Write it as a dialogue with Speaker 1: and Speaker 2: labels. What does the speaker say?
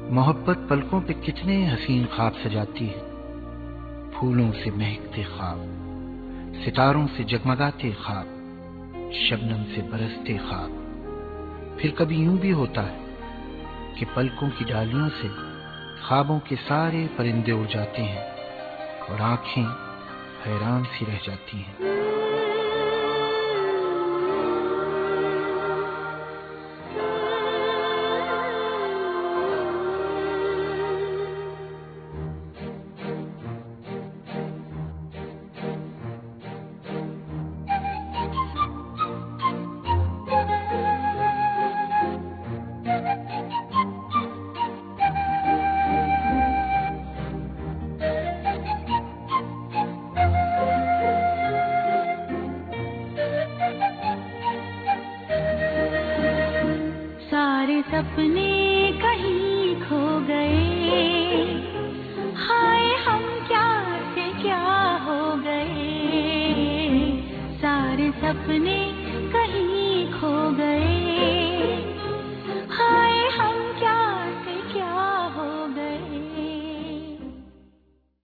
Speaker 1: मोहब्बत पलकों पे कितने हसीन ख्वाब सजाती है। फूलों से महकते ख्वाब, सितारों से जगमगाते ख्वाब, शबनम से बरसते ख्वाब। फिर कभी यूं भी होता है कि पलकों की डालियों से ख्वाबों के सारे परिंदे उड़ जाते हैं और आंखें हैरान सी रह जाती हैं।
Speaker 2: सपने कहीं खो गए, हाय हम क्या से क्या हो गए। सारे सपने कहीं खो गए,